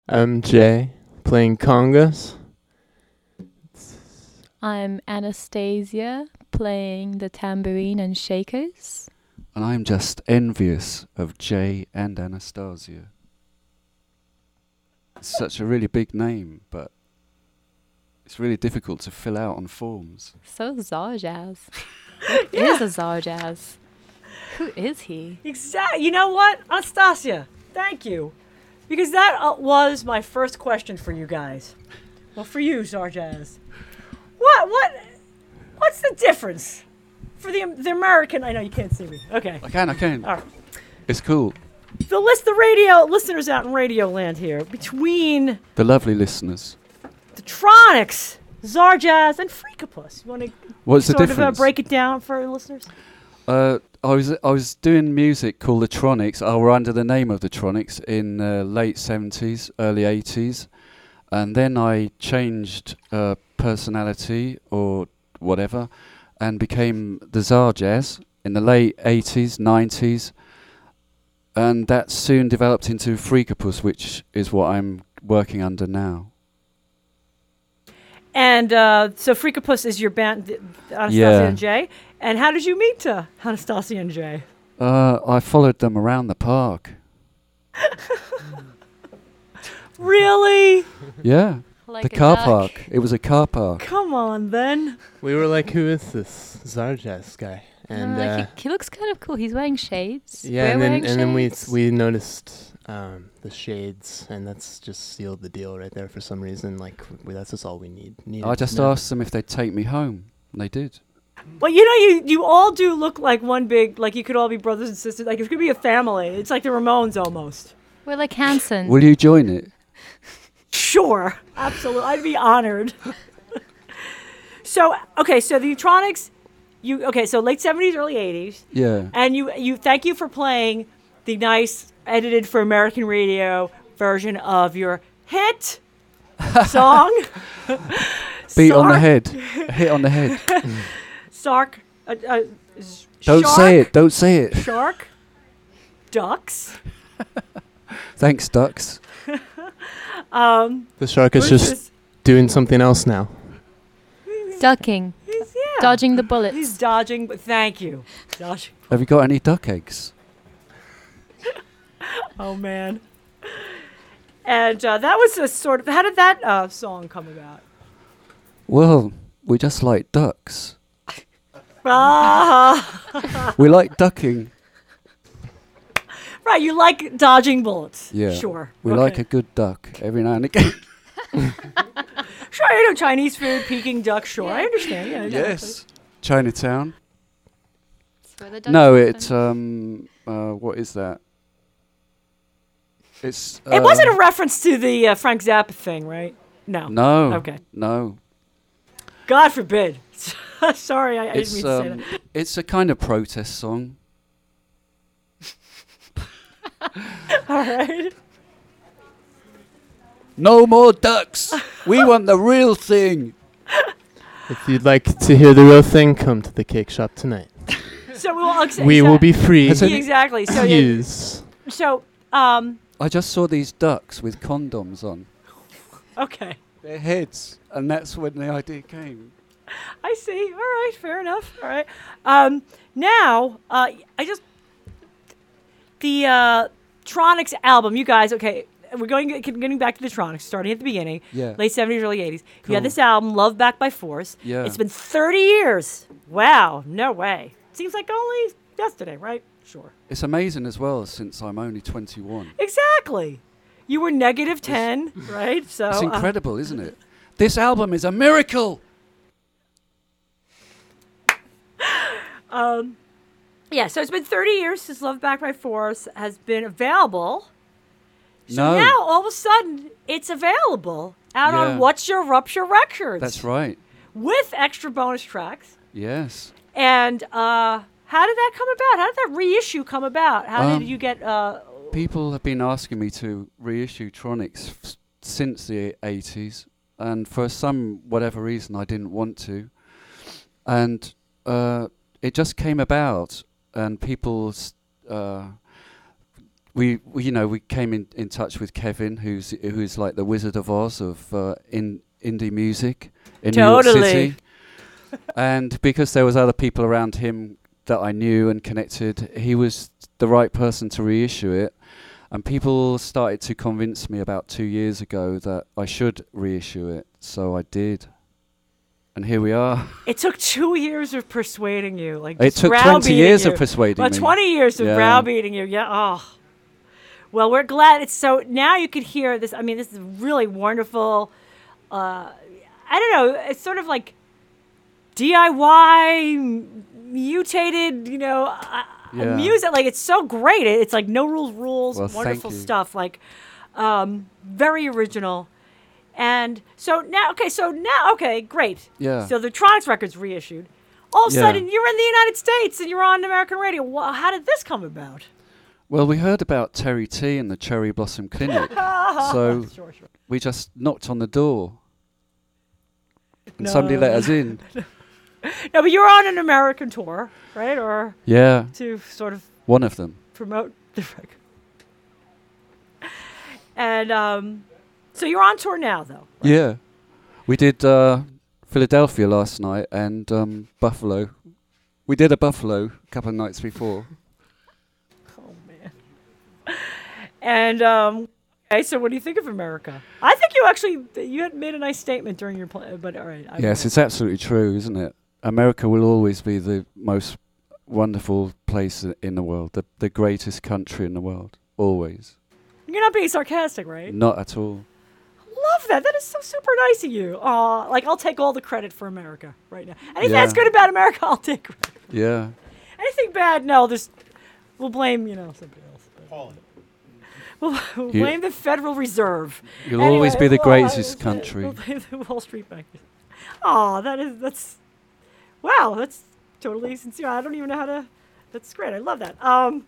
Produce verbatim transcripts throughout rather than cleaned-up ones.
I'm Jay, playing congas. I'm Anastasia, playing the tambourine and shakers. And I'm just envious of Jay and Anastasia. It's such a really big name, but it's really difficult to fill out on forms. So Zarjazz. What Yeah. is a Zarjazz? Who is he? Exactly. You know what, Anastasia? Thank you, because that uh, was my first question for you guys. Well, for you, Zarjazz. What? What? What's the difference for the the American? I know you can't see me. Okay. I can, I can. All right. It's cool. The list, the radio listeners out in Radio Land here, between The lovely listeners. the Tronics, Zarjazz, and Freakopus. You want to What's the sort of uh, difference? break it down for listeners? Uh, I was I was doing music called the Tronics. I were under the name of the Tronics in uh, late seventies, early eighties, and then I changed uh, personality or whatever, and became the Zarjazz in the late eighties, nineties, and that soon developed into Freakopus, which is what I'm working under now. And uh, so Freakopus is your band, th- Anastasia Yeah. and Jay. And how did you meet uh, Anastasia and Jay? Uh, I followed them around the park. Really? Yeah, Like the a car duck. park. It was a car park. Come on, then. We were like, who is this Zarjazz guy? And Uh, uh, he, he looks kind of cool. He's wearing shades. yeah, We're and then wearing and then we shades. we noticed um, the shades, and that's just sealed the deal right there. For some reason, like we, that's just all we need. Needed. I just No. asked them if they'd take me home, and they did. Well, you know, you, you all do look like one big, like you could all be brothers and sisters. Like it could be a family. It's like the Ramones almost. We're like Hanson. Will you join it? Sure. Absolutely. I'd be honored. So, okay, so the Tronics, you, okay, so late seventies, early eighties. Yeah. And you, you thank you for playing the nice edited for American radio version of your hit song. Beat on the Sark- head. Hit on the head. Sark. Uh, uh, s- Don't shark, say it. Don't say it. Shark. Ducks. Thanks, ducks. Um, The shark is which just is- doing something else now. Ducking. he's, yeah. Dodging the bullets. He's dodging, but thank you. Dodging. Have you got any duck eggs? Oh, man. And uh, that was a sort of, how did that uh, song come about? Well, we just like ducks. Ah, We like ducking. right, you like dodging bullets. Yeah. Sure. We okay. like a good duck every now and again. Sure, you know, Chinese food, Peking duck, sure. I Yeah. understand. Yeah, exactly. Yes. Chinatown. That's where the ducks No, come it's from. um. Uh, what is that? It's. It wasn't a uh, reference to the uh, Frank Zappa thing, right? No. No. Okay. No. God forbid. Sorry, I, I didn't It's mean to say um. that. It's a kind of protest song. All right. No more ducks. We want the real thing. If you'd like to hear the real thing, come to the cake shop tonight. So we will. Ex- We will be free Has to any- exactly. So yeah, use. so um. I just saw these ducks with condoms on Okay. their heads, and that's when the idea came. I see. All right, fair enough. All right. Um, now, uh, I just the uh, Tronics album. You guys, okay? We're going getting back to the Tronics, starting at the beginning, Yeah. late seventies, early eighties. You had Cool. this album, "Love Back by Force." Yeah. It's been thirty years. Wow. No way. Seems like only yesterday, right? Sure. It's amazing as well, since I'm only twenty-one. Exactly. You were negative ten, right? So It's uh, incredible, isn't it? This album is a miracle. Um, yeah, so it's been thirty years since Love Back by Force has been available. So No. now, all of a sudden, it's available out Yeah. on What's Your Rupture Records. That's right. With extra bonus tracks. Yes. And uh, how did that come about? How did that reissue come about? How Um, did you get... Uh, People have been asking me to reissue Tronics f- since the eighties, and for some whatever reason, I didn't want to. And uh, it just came about, and people s- uh, we, we, you know, we came in, in touch with Kevin, who's who's like the Wizard of Oz of uh, in indie music in New York Totally. City. And because there was other people around him that I knew and connected, he was the right person to reissue it. And people started to convince me about two years ago that I should reissue it. So I did. And here we are. It took two years of persuading you. Like It just took twenty browbeating years you. of persuading Well, me. twenty years of Yeah. browbeating you. Yeah. Oh. Well, we're glad it's so. Now you could hear this. I mean, this is really wonderful. Uh, I don't know. It's sort of like D I Y m- mutated. You know, uh, Yeah. music. Like it's so great. It, it's like no rules, rules. Well, thank wonderful you. stuff. Like um, very original. And so now, okay, so now, okay, great. Yeah. So the Tronics record's reissued. All of a Yeah. sudden, you're in the United States and you're on American radio. Wha how did this come about? Well, we heard about Terry T and the Cherry Blossom Clinic. So Sure, sure. we just knocked on the door. And somebody No. let us in. No, but you're on an American tour, right? Or Yeah, to sort of one of them. promote the record. And um, so you're on tour now, though. Yeah. We did uh, Philadelphia last night and um, Buffalo. We did a Buffalo a couple of nights before. Oh, man. And, um, okay, so what do you think of America? I think you actually, you had made a nice statement during your play, but all right. I Yes, it's absolutely true, isn't it? America will always be the most wonderful place i- in the world, the, the greatest country in the world, always. You're not being sarcastic, right? Not at all. Love that. That is so super nice of you. Aw, like, I'll take all the credit for America right now. Anything Yeah. that's good about America, I'll take credit. Yeah. Anything bad, no, just, we'll blame, you know, somebody else. But We'll, we'll You- blame the Federal Reserve. You'll always be the well, I- greatest country. We'll blame the Wall Street bankers. Aw, that is, that's, wow, that's totally sincere. I don't even know how to, that's great. I love that. Um,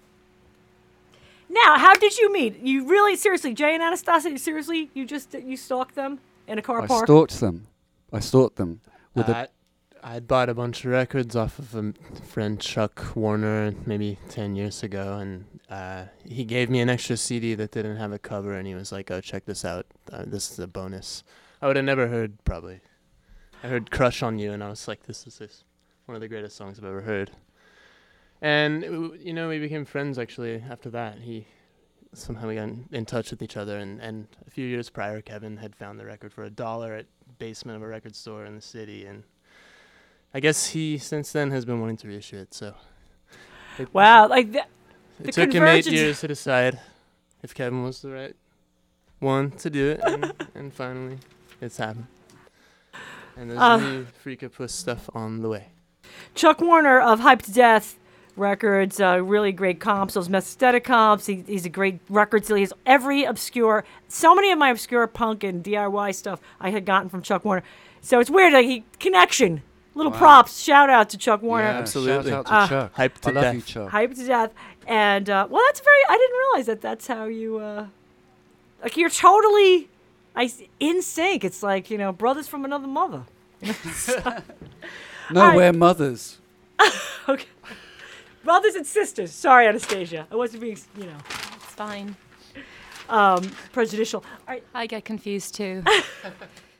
now, how did you meet? You really, seriously, Jay and Anastasia, seriously, you just, you stalked them in a car I park? stalked them. I stalked them. With Uh, I bought a bunch of records off of a m- friend, Chuck Warner, maybe ten years ago, and uh, he gave me an extra C D that didn't have a cover, and he was like, "Oh, check this out. Uh, this is a bonus." I would have never heard, probably. I heard "Crush on You," and I was like, "This is this one of the greatest songs I've ever heard." And it w- you know, we became friends actually after that. He somehow we got in, in touch with each other, and, and a few years prior, Kevin had found the record for a dollar at basement of a record store in the city, and I guess he since then has been wanting to reissue it. So it, Wow, like that. the it took him eight convergence- years to decide if Kevin was the right one to do it, and, and finally it's happened. And there's Uh, new Freakapuss stuff on the way. Chuck Warner of Hype to Death Records, uh, really great comps, those Mesthetic comps. He, he's a great record dealer. He has every obscure, so many of my obscure punk and D I Y stuff I had gotten from Chuck Warner. So it's weird, like he connection. Little Wow. props, shout out to Chuck Warner. Yeah, Absolutely. Shout out to Uh, Chuck. Hype to I love death. you, Chuck. Hype to Death. And, uh, well, that's very, I didn't realize that that's how you, uh, like you're totally I, s- in sync. It's like, you know, brothers from another mother. No, Alright. we're mothers. Okay. Brothers and sisters. Sorry, Anastasia. I wasn't being, you know, It's fine. um, prejudicial. All right. I get confused too.